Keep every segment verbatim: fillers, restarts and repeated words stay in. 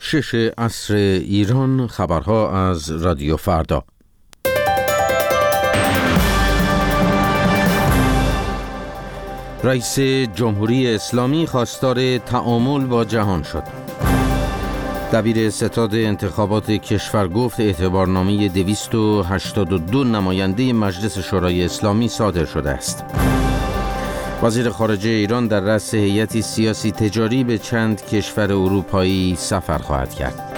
شش عصر ایران. خبرها از رادیو فردا. رئیس جمهوری اسلامی خواستار تعامل با جهان شد. دبیر ستاد انتخابات کشور گفت اعتبارنامه دویست و هشتاد و دو نماینده مجلس شورای اسلامی صادر شده است. وزیر خارجه ایران در رأس هیئتی سیاسی تجاری به چند کشور اروپایی سفر خواهد کرد.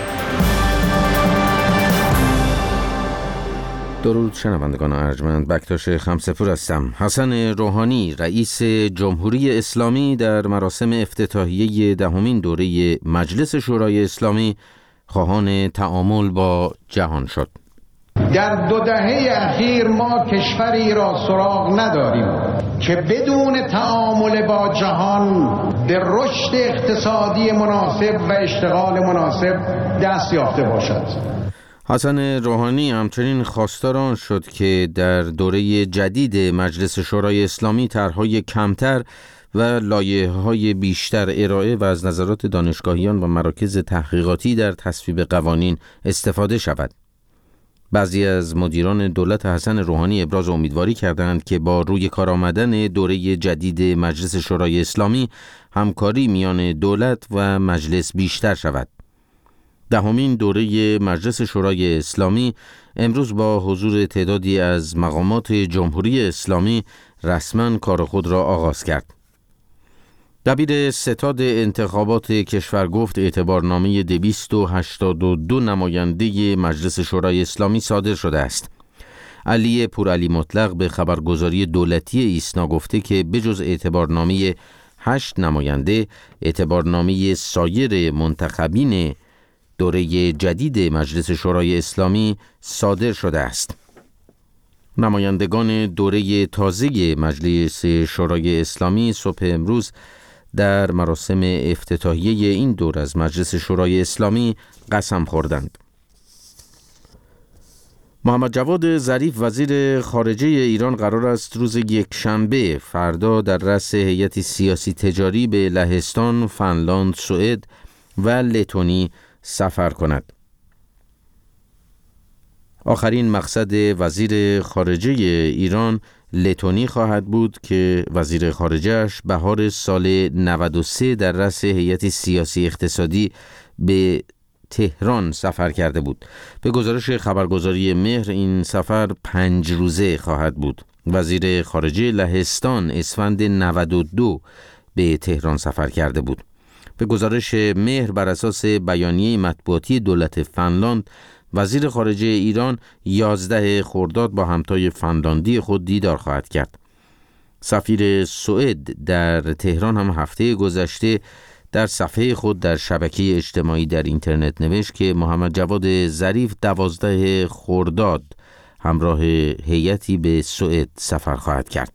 درود شنوندگان ارجمند، بکتاش خمسه‌پور هستم. حسن روحانی رئیس جمهوری اسلامی در مراسم افتتاحیه دهمین دوره مجلس شورای اسلامی خواهان تعامل با جهان شد. در دو دهه اخیر ما کشوری را سراغ نداریم که بدون تعامل با جهان به رشد اقتصادی مناسب و اشتغال مناسب دست یافته باشد. حسن روحانی همچنین خواستار آن شد که در دوره جدید مجلس شورای اسلامی طرح‌های کمتر و لایحه‌های بیشتر ارائه و از نظرات دانشگاهیان و مراکز تحقیقاتی در تصویب قوانین استفاده شود. بعضی از مدیران دولت حسن روحانی ابراز امیدواری کردند که با روی کار آمدن دوره جدید مجلس شورای اسلامی همکاری میان دولت و مجلس بیشتر شود. دهمین دوره مجلس شورای اسلامی امروز با حضور تعدادی از مقامات جمهوری اسلامی رسما کار خود را آغاز کرد. دبیر ستاد انتخابات کشور گفت اعتبارنامه دویست و هشتاد و دو نماینده مجلس شورای اسلامی صادر شده است. علی پورعلی مطلق به خبرگزاری دولتی ایسنا گفته که بجز اعتبارنامه هشت نماینده، اعتبارنامه سایر منتخبین دوره جدید مجلس شورای اسلامی صادر شده است. نمایندگان دوره تازه مجلس شورای اسلامی صبح امروز در مراسم افتتاحیه این دور از مجلس شورای اسلامی قسم خوردند. محمد جواد ظریف وزیر خارجه ایران قرار است روز یکشنبه فردا در رأس هیئتی سیاسی تجاری به لهستان، فنلاند، سوئد و لتونی سفر کند. آخرین مقصد وزیر خارجه ایران لتونی خواهد بود که وزیر خارجه‌اش بهار سال نود و سه در رأس هیئت سیاسی اقتصادی به تهران سفر کرده بود. به گزارش خبرگزاری مهر این سفر پنج روزه خواهد بود. وزیر خارجه لهستان اسفند نود و دو به تهران سفر کرده بود. به گزارش مهر بر اساس بیانیه مطبوعاتی دولت فنلاند، وزیر خارجه ایران یازده خرداد با همتای فنلاندی خود دیدار خواهد کرد. سفیر سوئد در تهران هم هفته گذشته در صفحه خود در شبکه اجتماعی در اینترنت نوشت که محمد جواد ظریف دوازده خرداد همراه هیئتی به سوئد سفر خواهد کرد.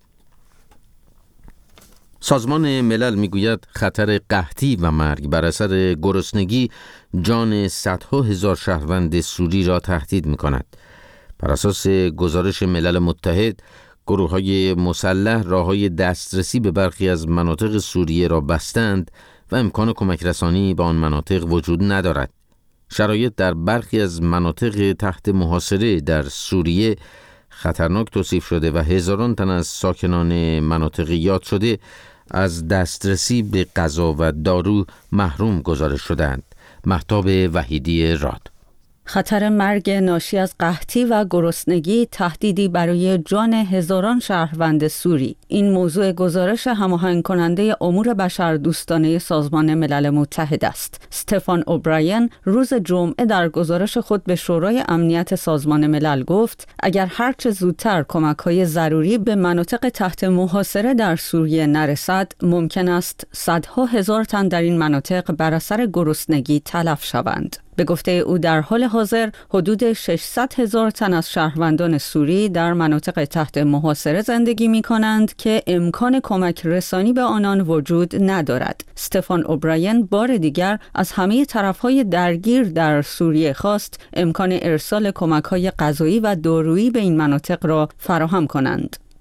سازمان ملل میگوید خطر قحطی و مرگ بر اثر گرسنگی جان صدها هزار شهروند سوری را تهدید می‌کند. بر اساس گزارش ملل متحد، گروه‌های مسلح راه‌های دسترسی به برخی از مناطق سوریه را بستند و امکان کمک رسانی به آن مناطق وجود ندارد. شرایط در برخی از مناطق تحت محاصره در سوریه خطرناک توصیف شده و هزاران تن از ساکنان مناطق یاد شده از دسترسی به غذا و دارو محروم گزارش شدند. مهتاب وحیدی راد. خطر مرگ ناشی از قحطی و گرسنگی تهدیدی برای جان هزاران شهروند سوری. این موضوع گزارش هماهنگ کننده امور بشردوستانه سازمان ملل متحد است. استفان اوبراین روز جمعه در گزارش خود به شورای امنیت سازمان ملل گفت اگر هرچه زودتر کمک‌های ضروری به مناطق تحت محاصره در سوریه نرسد، ممکن است صدها هزار تن در این مناطق بر اثر گرسنگی تلف شوند. به گفته او در حال حاضر حدود ششصد هزار تن از شهروندان سوری در مناطق تحت محاصره زندگی می کنند که امکان کمک رسانی به آنان وجود ندارد. استفان اوبراین بار دیگر از همه طرفهای درگیر در سوریه خواست امکان ارسال کمک‌های غذایی و دارویی به این مناطق را فراهم کنند.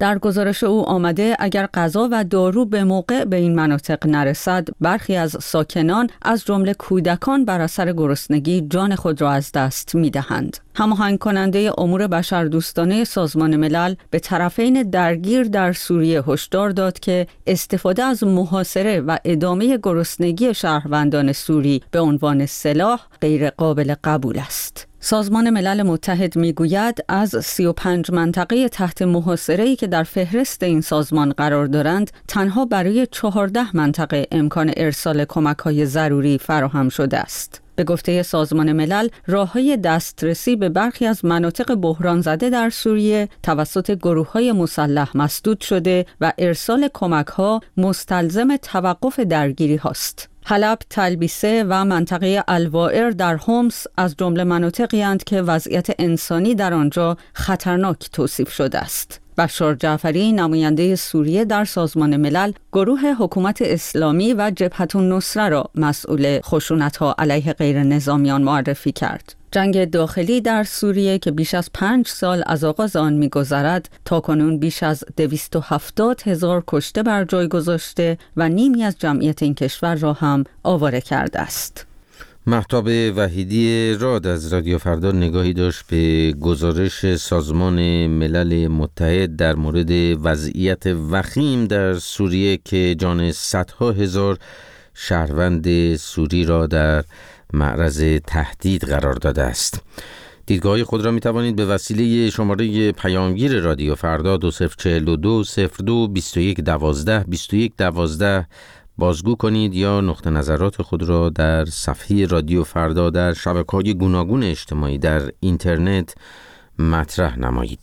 در گزارش او آمده اگر غذا و دارو به موقع به این مناطق نرسد، برخی از ساکنان از جمله کودکان بر اثر گرسنگی جان خود را از دست می‌دهند. هماهنگ کننده امور بشردوستانه سازمان ملل به طرفین درگیر در سوریه هشدار داد که استفاده از محاصره و ادامه گرسنگی شهروندان سوری به عنوان سلاح غیر قابل قبول است. سازمان ملل متحد میگوید از سی و پنج منطقه تحت محاصره‌ای که در فهرست این سازمان قرار دارند، تنها برای چهارده منطقه امکان ارسال کمک‌های ضروری فراهم شده است. به گفته سازمان ملل، راه‌های دسترسی به برخی از مناطق بحران زده در سوریه توسط گروه‌های مسلح مسدود شده و ارسال کمک‌ها مستلزم توقف درگیری هاست. حلب، تلبیسه و منطقه الوایر در حمص از جمله مناطقی اند که وضعیت انسانی در آنجا خطرناک توصیف شده است. بشار جعفری، نماینده سوریه در سازمان ملل، گروه حکومت اسلامی و جبهة النصره را مسئول خشونت‌ها علیه غیر نظامیان معرفی کرد. جنگ داخلی در سوریه که بیش از پنج سال از آغاز آن می‌گذرد، تاکنون بیش از دویست و هفتاد هزار کشته بر جای گذاشته و نیمی از جمعیت این کشور را هم آواره کرده است. مهتاب وحیدی راد از رادیو فردا نگاهی داشت به گزارش سازمان ملل متحد در مورد وضعیت وخیم در سوریه که جان صدها هزار شهروند سوری را در معرض تهدید قرار داده است. دیدگاه خود را می توانید به وسیله شماره پیامگیر رادیو فردا دو صفر چهل و دو صفر دو بیست و یک دوازده بیست و یک دوازده بازگو کنید یا نقطه نظرات خود را در صفحه رادیو فردا در شبکه‌های گوناگون اجتماعی در اینترنت مطرح نمایید.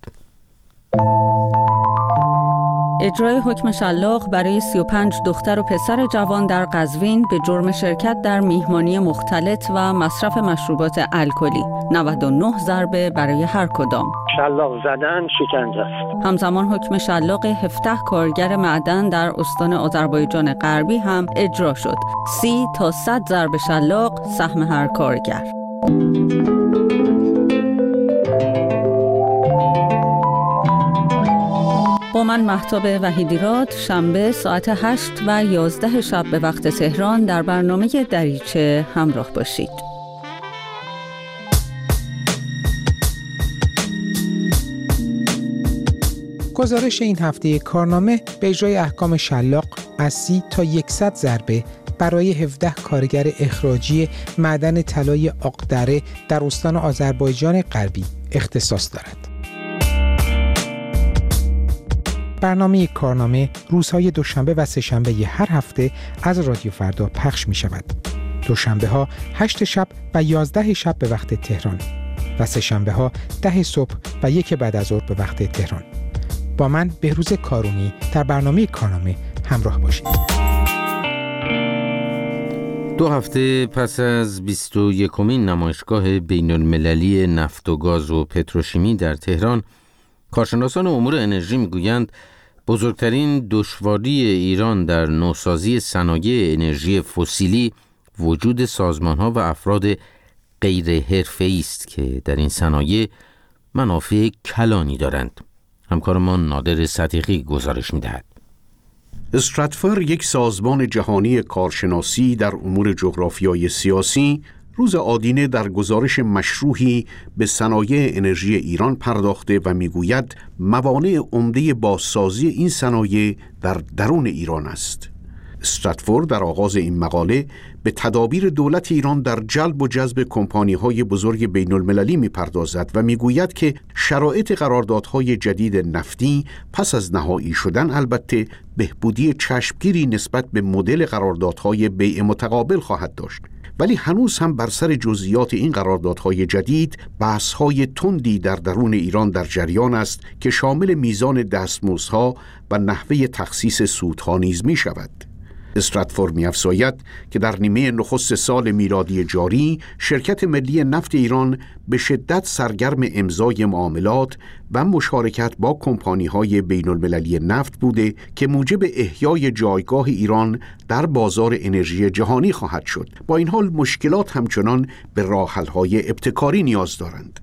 اجرای حکم شلاق برای سی و پنج دختر و پسر جوان در قزوین به جرم شرکت در میهمانی مختلط و مصرف مشروبات الکلی، نود و نه ضربه برای هر کدام. شلاق زدن شکنجه است. همزمان حکم شلاق هفده کارگر معدن در استان آذربایجان غربی هم اجرا شد. سی تا صد ضربه شلاق سهم هر کارگر. با من مهتاب وحیدی راد، شنبه ساعت هشت و یازده شب به وقت تهران در برنامه دریچه همراه باشید. گزارش این هفته کارنامه به اجرای احکام شلاق از سی تا صد ضربه برای هفده کارگر اخراجی معدن طلای آقدره در استان آذربایجان غربی اختصاص دارد. برنامه کارنامه روزهای دوشنبه و سه‌شنبه هر هفته از رادیو فردا پخش می شود. دوشنبه ها هشت شب و یازده شب به وقت تهران و سه‌شنبه ها ده صبح و یک بعد از ظهر به وقت تهران. با من بهروز کارونی در برنامه کارنامه همراه باشید. دو هفته پس از بیست و یکمین نمایشگاه بین المللی نفت و گاز و پتروشیمی در تهران، کارشناسان امور انرژی میگویند بزرگترین دشواری ایران در نوسازی صنایع انرژی فسیلی وجود سازمان‌ها و افراد غیر حرفه‌ای است که در این صنایع منافع کلانی دارند. همکارمان نادر صدیقی گزارش می‌دهد. استراتفور، یک سازمان جهانی کارشناسی در امور جغرافیای سیاسی، روز آدینه در گزارش مشروحی به صنایع انرژی ایران پرداخته و میگوید موانع عمده بازسازی این صنایع در درون ایران است. استراتفور در آغاز این مقاله به تدابیر دولت ایران در جلب و جذب کمپانی‌های بزرگ بین المللی می‌پردازد و میگوید که شرایط قراردادهای جدید نفتی پس از نهایی شدن البته بهبودی چشمگیری نسبت به مدل قراردادهای بیع متقابل خواهد داشت، ولی هنوز هم بر سر جزئیات این قراردادهای جدید بحث‌های تندی در درون ایران در جریان است که شامل میزان دستمزدها و نحوه تخصیص سودها نیز می‌شود. استراتفور می‌افزاید که در نیمه نخست سال میلادی جاری شرکت ملی نفت ایران به شدت سرگرم امضای معاملات و مشارکت با کمپانی‌های بین‌المللی نفت بوده که موجب احیای جایگاه ایران در بازار انرژی جهانی خواهد شد. با این حال مشکلات همچنان به راه‌حل‌های ابتکاری نیاز دارند.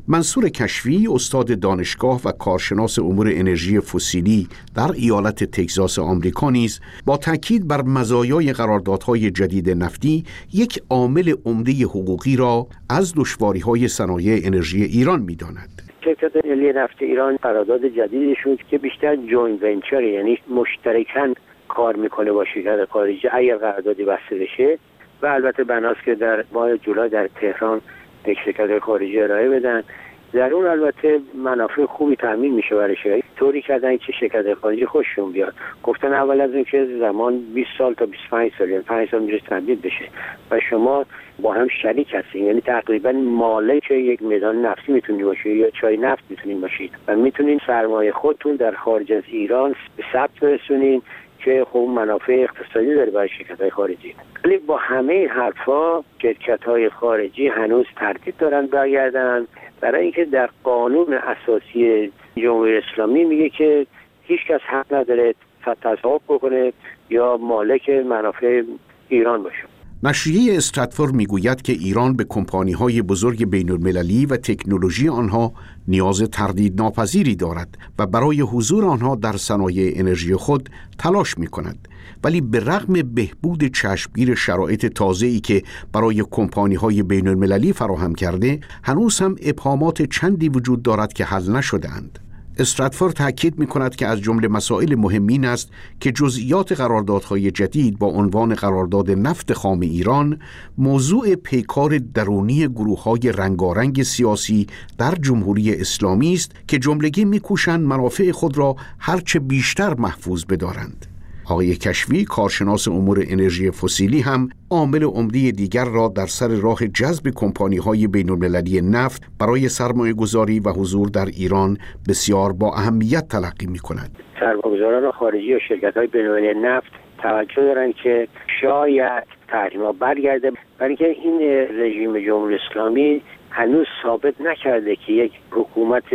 منصور کشفی، استاد دانشگاه و کارشناس امور انرژی فسیلی در ایالت تگزاس آمریکا نیز با تاکید بر مزایای قراردادهای جدید نفتی یک عامل عمده حقوقی را از دشواری‌های صنایع انرژی ایران می‌داند. شرکت ملی نفت ایران قرارداد جدیدی شد که بیشتر جوینت ونچر، یعنی مشترکاً کار میکنه با شرکت خارجی اگر قراردادی بسته بشه، و البته بناست که در ماه جولای در تهران یک شرکت خارجی ارائه بدن. در اون البته منافع خوبی تامین میشه برای شرکت، طوری کردن که شرکت خارجی خوششون بیاد. گفتن اول از این که زمان بیست سال تا بیست و پنج سال، یعنی پنج سال میشه تمدید بشه و شما با هم شریک هستین، یعنی تقریبا مالک یک میدان نفتی میتونید باشید یا چای نفت میتونید باشید و میتونید سرمایه خودتون در خارج از ایران به ثبت برسونین که خب منافع اقتصادی داره برای شرکت‌های خارجی. ولی با همه این حرفا شرکت‌های خارجی هنوز تردید دارن برگردن، برای اینکه در قانون اساسی جمهوری اسلامی میگه که هیچ کس حق نداره تصاحب بکنه یا مالک منافع ایران باشه. نشریه استراتفور میگوید که ایران به کمپانی‌های بزرگ بین‌المللی و تکنولوژی آنها نیاز تردید ناپذیری دارد و برای حضور آنها در صنایع انرژی خود تلاش می‌کند. ولی به رغم بهبود چشمگیر شرایط تازه‌ای که برای کمپانی‌های بین‌المللی فراهم کرده، هنوز هم ابهامات چندی وجود دارد که حل نشده‌اند. استراتفور تأکید می‌کند که از جمله مسائل مهم این است که جزئیات قراردادهای جدید با عنوان قرارداد نفت خام ایران موضوع پیکار درونی گروه‌های رنگارنگ سیاسی در جمهوری اسلامی است که جملگی می‌کوشند منافع خود را هرچه بیشتر محفوظ بدارند. آقای کشفی، کارشناس امور انرژی فسیلی، هم عامل عمده دیگر را در سر راه جذب کمپانی‌های بین‌المللی نفت برای سرمایه‌گذاری و حضور در ایران بسیار با اهمیت تلقی می‌کند. سرمایه‌گذاران خارجی و شرکت‌های بین‌المللی نفت توجه دارند که شاید تحریم‌ها برگرده، برای اینکه این رژیم جمهوری اسلامی هنوز ثابت نکرده که یک حکومت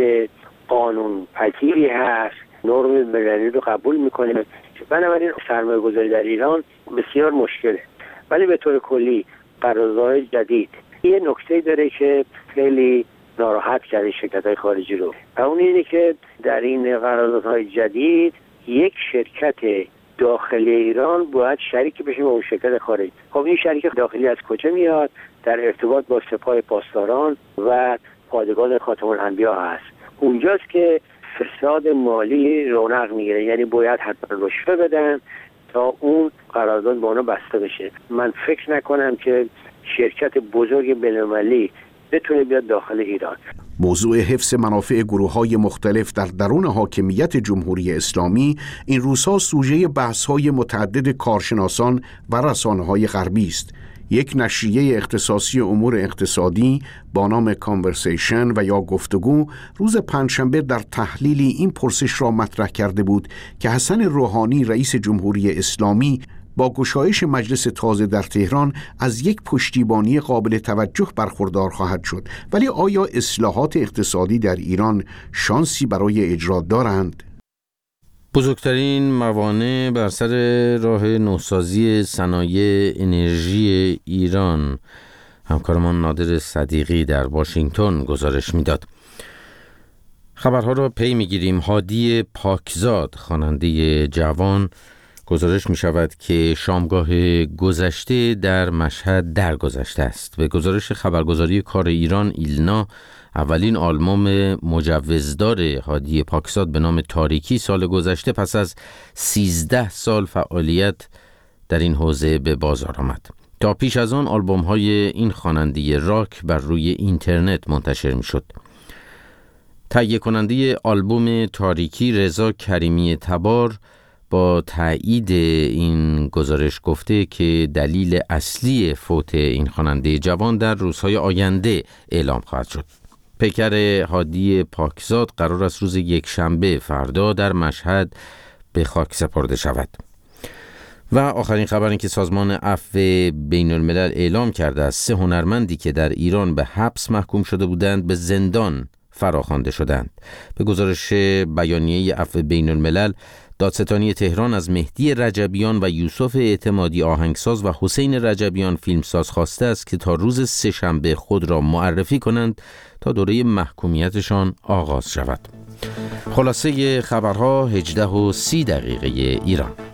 قانون پذیری هست، نرم ملی رو قبول می‌کنه. بنابراین سرمایه گذاری در ایران بسیار مشکله. ولی به طور کلی قراردادهای جدید یه نکته داره که خیلی ناراحت کرده شرکت‌های خارجی رو، و اون اینه که در این قراردادهای جدید یک شرکت داخلی ایران باید شریک بشه با اون شرکت خارجی. خب این شریک داخلی از کجا میاد؟ در ارتباط با سپاه پاسداران و پادگان خاتم الانبیا هست. اونجاست که فساد مالی رونق میگیره، یعنی باید حتما رشوه بدن تا اون قرارداد با اونا بسته بشه. من فکر نکنم که شرکت بزرگ بین‌المللی بتونه بیاد داخل ایران. موضوع حفظ منافع گروه‌های مختلف در درون حاکمیت جمهوری اسلامی این روزها سوژه بحث‌های متعدد کارشناسان و رسانه‌های غربی است. یک نشریه اختصاصی امور اقتصادی با نام کانورسیشن و یا گفتگو روز پنجشنبه در تحلیلی این پرسش را مطرح کرده بود که حسن روحانی رئیس جمهوری اسلامی با گشایش مجلس تازه در تهران از یک پشتیبانی قابل توجه برخوردار خواهد شد، ولی آیا اصلاحات اقتصادی در ایران شانسی برای اجرا دارند؟ بزرگترین موانع بر سر راه نوسازی صنایع انرژی ایران، همکارمان نادر صدیقی در واشنگتن گزارش میداد. خبرها را پی میگیریم. هادی پاکزاد، خواننده جوان، گزارش می شود که شامگاه گذشته در مشهد درگذشته است. به گزارش خبرگزاری کار ایران ایلنا، اولین آلبوم مجوزدار هادی پاکزاد به نام تاریکی سال گذشته پس از سیزده سال فعالیت در این حوزه به بازار آمد. تا پیش از آن آلبوم های این خواننده راک بر روی اینترنت منتشر می شد. تهیه کننده آلبوم تاریکی رضا کریمی تبار با تایید این گزارش گفته که دلیل اصلی فوت این خواننده جوان در روزهای آینده اعلام خواهد شد. پیکر هادی پاکزاد قرار است روز یک شنبه فردا در مشهد به خاک سپرده شود. و آخرین خبر این که سازمان عفو بین الملل اعلام کرده است سه هنرمندی که در ایران به حبس محکوم شده بودند به زندان فراخوانده شدند. به گزارش بیانیه عفو بین الملل، دادستانی تهران از مهدی رجبیان و یوسف اعتمادی آهنگساز و حسین رجبیان فیلمساز خواسته است که تا روز سه‌شنبه خود را معرفی کنند تا دوره محکومیتشان آغاز شود. خلاصه خبرها هجده و سی دقیقه ایران.